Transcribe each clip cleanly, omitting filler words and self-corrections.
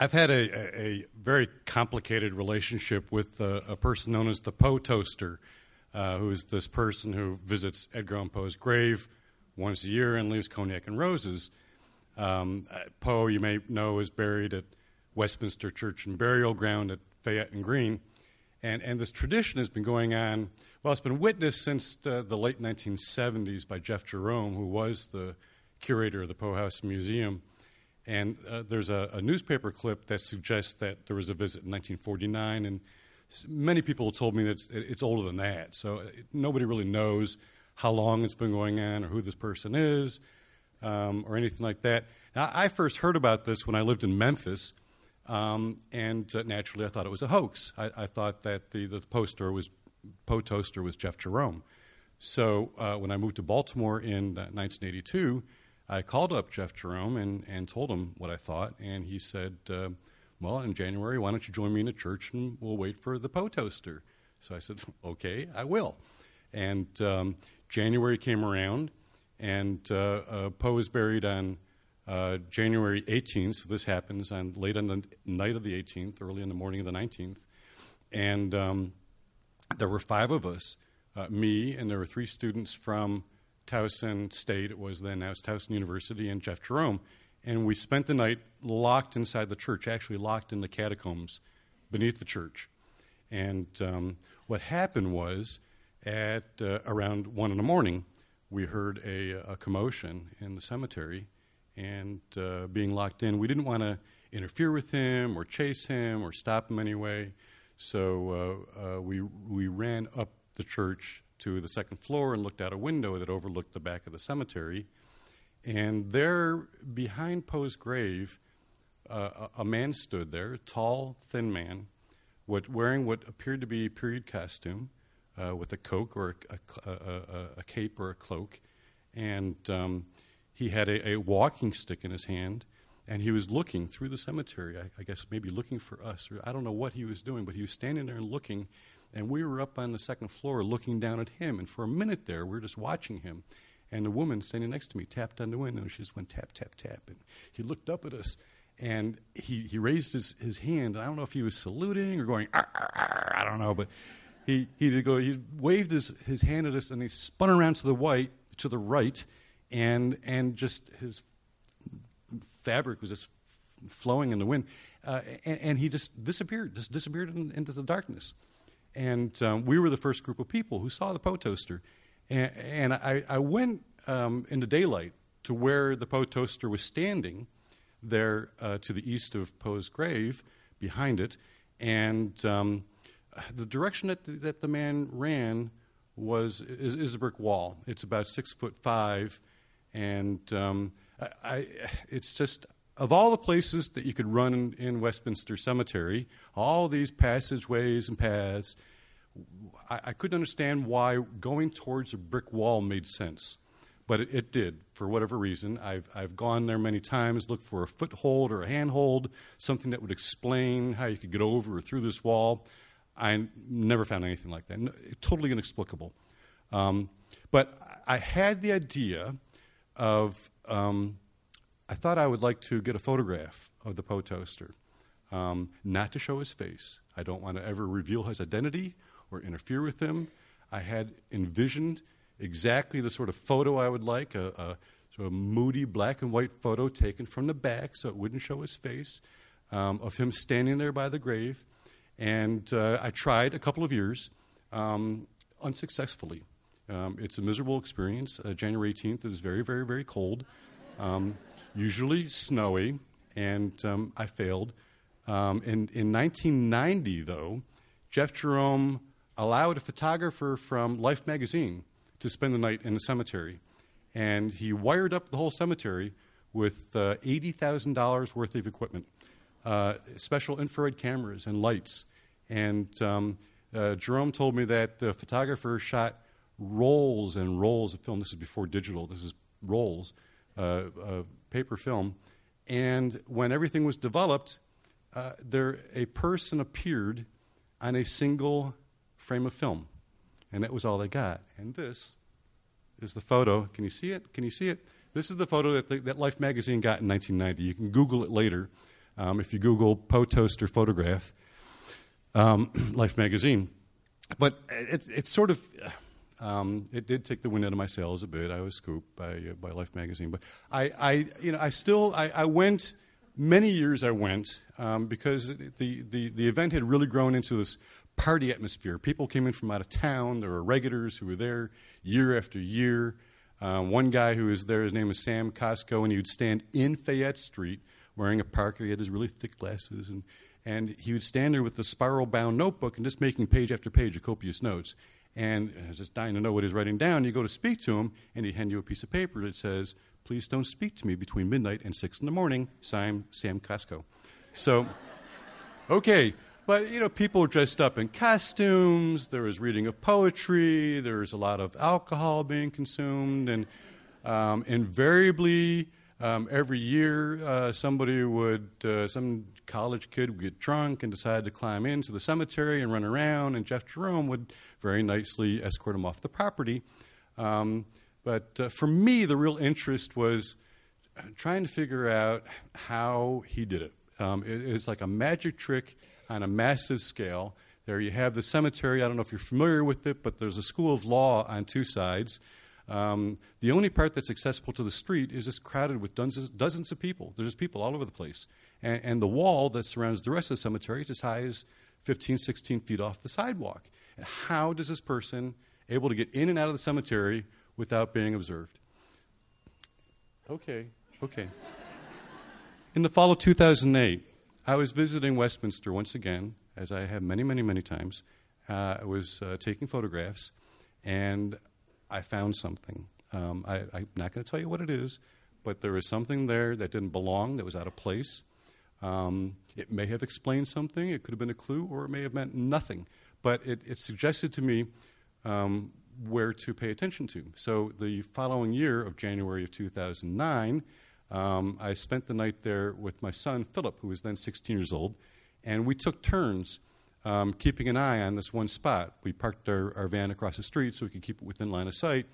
I've had a very complicated relationship with a person known as the Poe Toaster, who is this person who visits Edgar Allan Poe's grave once a year and leaves cognac and roses. Poe, you may know, is buried at Westminster Church and Burial Ground at Fayette and Green. And this tradition has been going on, well, it's been witnessed since the late 1970s by Jeff Jerome, who was the curator of the Poe House Museum. And there's a newspaper clip that suggests that there was a visit in 1949, and many people told me that it's older than that. So nobody really knows how long it's been going on or who this person is or anything like that. Now, I first heard about this when I lived in Memphis, and naturally I thought it was a hoax. I thought that the Poe Toaster was Jeff Jerome. So when I moved to Baltimore in 1982, I called up Jeff Jerome and told him what I thought, and he said, well, in January, why don't you join me in a church and we'll wait for the Poe Toaster. So I said, okay, I will. And January came around, and Poe was buried on January 18th, so this happens late on the night of the 18th, early in the morning of the 19th. And there were 5 of us, me, and there were 3 students from Towson State, now it's Towson University, and Jeff Jerome. And we spent the night locked inside the church, actually locked in the catacombs beneath the church. And what happened was, at around 1 in the morning, we heard a commotion in the cemetery, and being locked in, we didn't want to interfere with him or chase him or stop him anyway. So we ran up the church to the second floor and looked out a window that overlooked the back of the cemetery. And there, behind Poe's grave, a man stood there, a tall, thin man, wearing what appeared to be a period costume, with a coat or a cape or a cloak. And he had a walking stick in his hand, and he was looking through the cemetery, I guess maybe looking for us, or I don't know what he was doing, but he was standing there looking, and we were up on the second floor looking down at him, and for a minute there, we were just watching him. And the woman standing next to me tapped on the window, and she just went tap, tap, tap, and he looked up at us, and he raised his hand, and I don't know if he was saluting or going, arr, arr, arr, I don't know, but he waved his hand at us, and he spun around to the right, and just his fabric was just flowing in the wind, and he just disappeared into the darkness. And we were the first group of people who saw the Poe Toaster. And I went in the daylight to where the Poe Toaster was standing there to the east of Poe's grave, behind it, and the direction that the man ran is a brick wall. It's about 6'5", and it's just, of all the places that you could run in Westminster Cemetery, all these passageways and paths, I couldn't understand why going towards a brick wall made sense, but it did for whatever reason. I've gone there many times, looked for a foothold or a handhold, something that would explain how you could get over or through this wall. I never found anything like that. Totally inexplicable. But I had the idea of, I thought I would like to get a photograph of the Poe Toaster, not to show his face. I don't want to ever reveal his identity or interfere with him. I had envisioned exactly the sort of photo I would like, a sort of moody black and white photo taken from the back so it wouldn't show his face, of him standing there by the grave. And I tried a couple of years, unsuccessfully. It's a miserable experience. January 18th is very, very, very cold, usually snowy, and I failed. In 1990, though, Jeff Jerome allowed a photographer from Life magazine to spend the night in the cemetery. And he wired up the whole cemetery with $80,000 worth of equipment, special infrared cameras and lights. And Jerome told me that the photographer shot rolls and rolls of film. This is before digital. This is rolls of paper film. And when everything was developed, a person appeared on a single frame of film. And that was all they got. And this is the photo. Can you see it? Can you see it? This is the photo that Life magazine got in 1990. You can Google it later. If you Google Poe Toaster photograph, Life magazine. But it sort of, it did take the wind out of my sails a bit. I was scooped by Life magazine. But I went, many years I went, because the event had really grown into this party atmosphere. People came in from out of town. There were regulars who were there year after year. One guy who was there, his name was Sam Costco, and he would stand in Fayette Street wearing a parka. He had his really thick glasses, and he would stand there with the spiral-bound notebook and just making page after page of copious notes. And just dying to know what he's writing down, you go to speak to him, and he'd hand you a piece of paper that says, "Please don't speak to me between midnight and 6 in the morning. Signed, Sam Costco." So, okay. But, people were dressed up in costumes. There was reading of poetry. There was a lot of alcohol being consumed. And invariably, every year, some college kid would get drunk and decide to climb into the cemetery and run around, and Jeff Jerome would very nicely escort him off the property. But for me, the real interest was trying to figure out how he did it. It's like a magic trick on a massive scale. There you have the cemetery. I don't know if you're familiar with it, but there's a school of law on two sides. The only part that's accessible to the street is just crowded with dozens of people. There's people all over the place. And the wall that surrounds the rest of the cemetery is as high as 15, 16 feet off the sidewalk. And how does this person able to get in and out of the cemetery without being observed? Okay. In the fall of 2008, I was visiting Westminster once again, as I have many, many, many times. I was taking photographs, and I found something. I'm not going to tell you what it is, but there was something there that didn't belong, that was out of place. It may have explained something. It could have been a clue, or it may have meant nothing. But it suggested to me where to pay attention to. So the following year of January of 2009, I spent the night there with my son, Philip, who was then 16 years old, and we took turns keeping an eye on this one spot. We parked our van across the street so we could keep it within line of sight.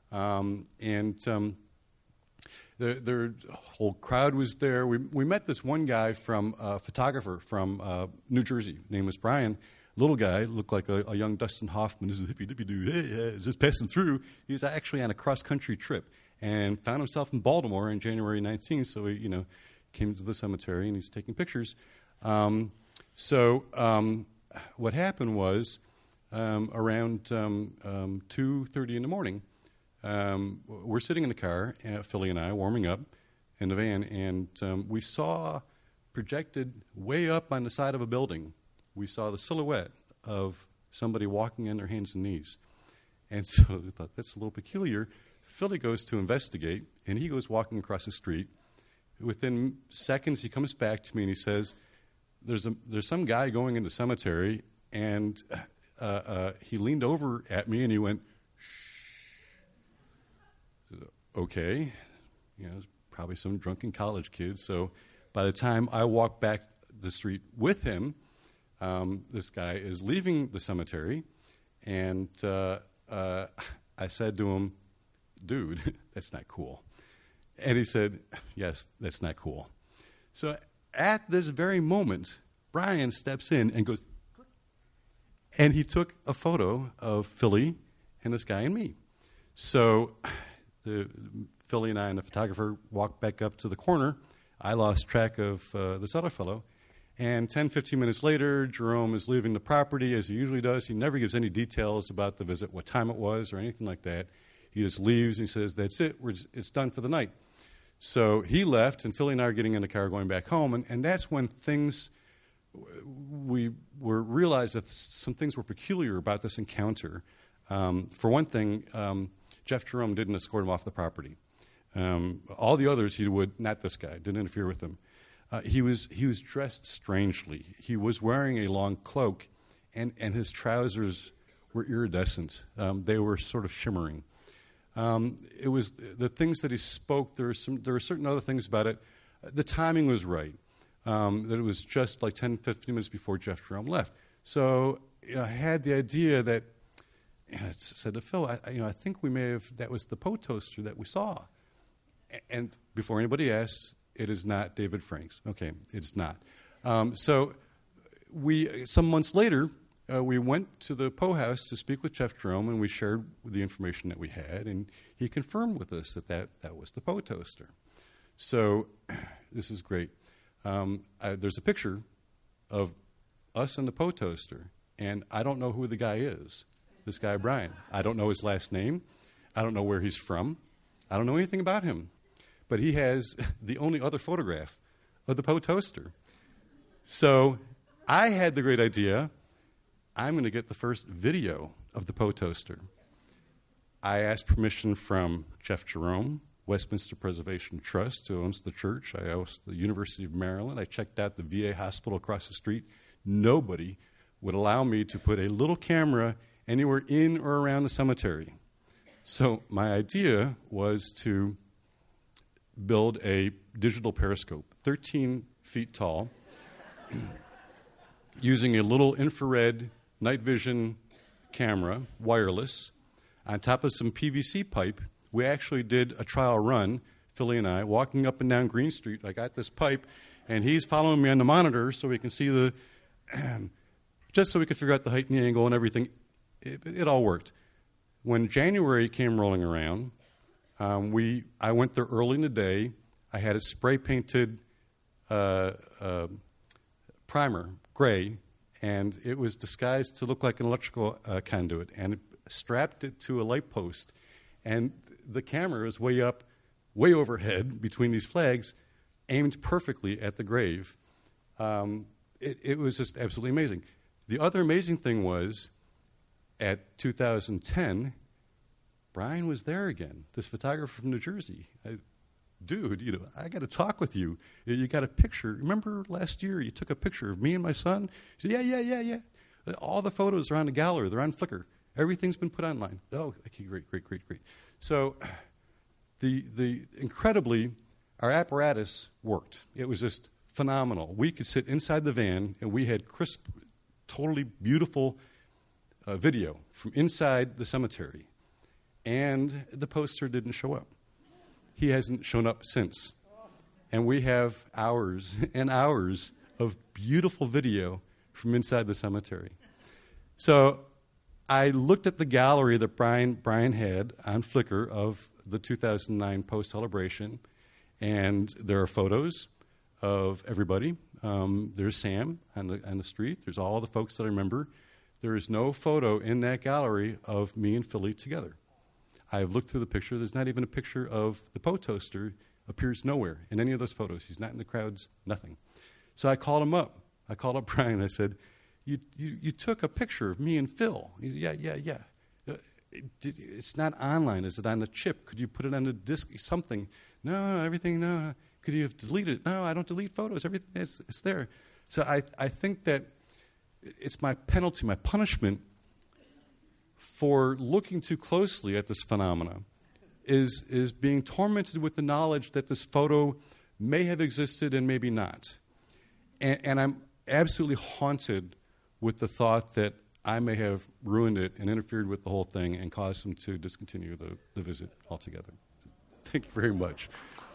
The whole crowd was there. We met this one guy a photographer from New Jersey. His name was Brian. Little guy, looked like a young Dustin Hoffman. This is a hippie dude. Hey, just passing through. He was actually on a cross-country trip and found himself in Baltimore on January 19th. So he, came to the cemetery and he's taking pictures. What happened was around 2:30 in the morning, we're sitting in the car, Philly and I, warming up in the van, and we saw projected way up on the side of a building, we saw the silhouette of somebody walking on their hands and knees. And so we thought, that's a little peculiar. Philly goes to investigate, and he goes walking across the street. Within seconds, he comes back to me and he says, there's some guy going in the cemetery, and he leaned over at me and he went, shh. Okay. It's probably some drunken college kid. So by the time I walked back the street with him, this guy is leaving the cemetery, and I said to him, dude, that's not cool. And he said, yes, that's not cool. So at this very moment, Brian steps in and goes, and he took a photo of Philly and this guy and me. So Philly and I and the photographer walked back up to the corner. I lost track of this other fellow. And 10, 15 minutes later, Jerome is leaving the property, as he usually does. He never gives any details about the visit, what time it was, or anything like that. He just leaves and he says, that's it, it's done for the night. So he left, and Philly and I are getting in the car going back home, and that's when we realized that some things were peculiar about this encounter. For one thing, Jeff Jerome didn't escort him off the property. All the others he would, not this guy, didn't interfere with him. He was dressed strangely. He was wearing a long cloak, and his trousers were iridescent. They were sort of shimmering. It was the things that he spoke. There were certain other things about it. The timing was right. That it was just like 10, 15 minutes before Jeff Jerome left. So I had the idea that I said to Phil, I think we may have, that was the Poe Toaster that we saw. And before anybody asked, it is not David Franks. Okay, it's not. So some months later, we went to the Poe House to speak with Jeff Jerome, and we shared the information that we had, and he confirmed with us that was the Poe toaster. So this is great. There's a picture of us and the Poe toaster, and I don't know who the guy is, this guy Brian. I don't know his last name. I don't know where he's from. I don't know anything about him. But he has the only other photograph of the Poe toaster. So I had the great idea, I'm going to get the first video of the Poe toaster. I asked permission from Jeff Jerome, Westminster Preservation Trust, who owns the church. I asked the University of Maryland. I checked out the VA hospital across the street. Nobody would allow me to put a little camera anywhere in or around the cemetery. So my idea was to build a digital periscope, 13 feet tall, using a little infrared night vision camera, wireless, on top of some PVC pipe. We actually did a trial run, Philly and I, walking up and down Green Street. I got this pipe, and he's following me on the monitor so we can see just so we could figure out the height and the angle and everything. It all worked. When January came rolling around, I went there early in the day. I had it spray painted primer, gray, and it was disguised to look like an electrical conduit, and it strapped it to a light post. And the camera is way up, way overhead between these flags, aimed perfectly at the grave. It was just absolutely amazing. The other amazing thing was, at 2010, Brian was there again, this photographer from New Jersey. Dude, I got to talk with you. You got a picture. Remember last year you took a picture of me and my son? He said, yeah. All the photos are on the gallery. They're on Flickr. Everything's been put online. Oh, okay, great. So incredibly, our apparatus worked. It was just phenomenal. We could sit inside the van, and we had crisp, totally beautiful video from inside the cemetery. And the poster didn't show up. He hasn't shown up since. And we have hours and hours of beautiful video from inside the cemetery. So I looked at the gallery that Brian had on Flickr of the 2009 Poe celebration, and there are photos of everybody. There's Sam on the street. There's all the folks that I remember. There is no photo in that gallery of me and Philly together. I've looked through the picture. There's not even a picture of the Poe toaster. Appears nowhere in any of those photos. He's not in the crowds, nothing. So I called him up. I called up Brian. I said, you took a picture of me and Phil. He said, yeah. It's not online. Is it on the chip? Could you put it on the disk? Something. No, everything, no. Could you have deleted it? No, I don't delete photos. Everything it's there. So I think that it's my penalty, my punishment for looking too closely at this phenomena is being tormented with the knowledge that this photo may have existed and maybe not. And I'm absolutely haunted with the thought that I may have ruined it and interfered with the whole thing and caused them to discontinue the visit altogether. Thank you very much.